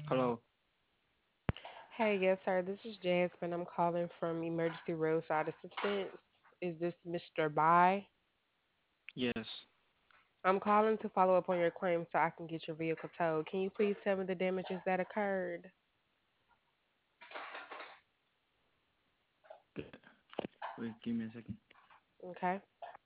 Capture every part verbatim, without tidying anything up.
Hello. Hey, yes, sir. This is Jasmine. I'm calling from Emergency Roadside Assistance. Is this mister Bai? Yes. I'm calling to follow up on your claim so I can get your vehicle towed. Can you please tell me the damages that occurred? G- Wait, give me a second. Okay.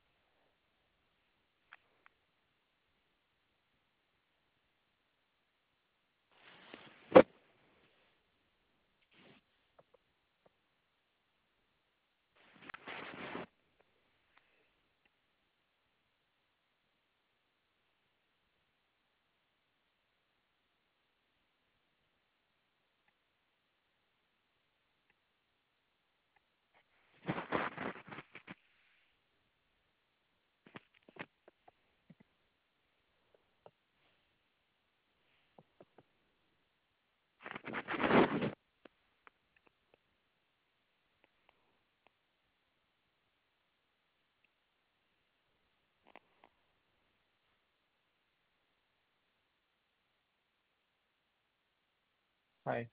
Hi.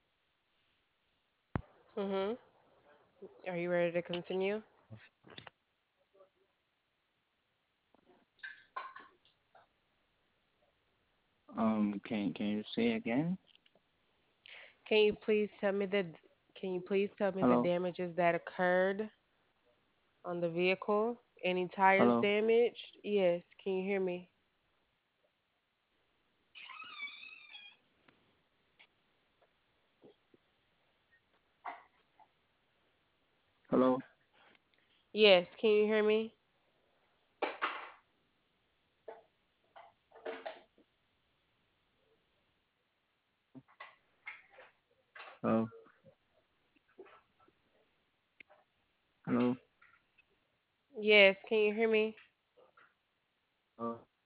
Mm-hmm. Are you ready to continue? Um, can can you say again? Can you please tell me the Can you please tell me the Hello. damages that occurred on the vehicle? Any tires Hello. damaged? Yes. Can you hear me? Hello. Yes. Can you hear me? Hello. Hello. Yes. Can you hear me? Hello.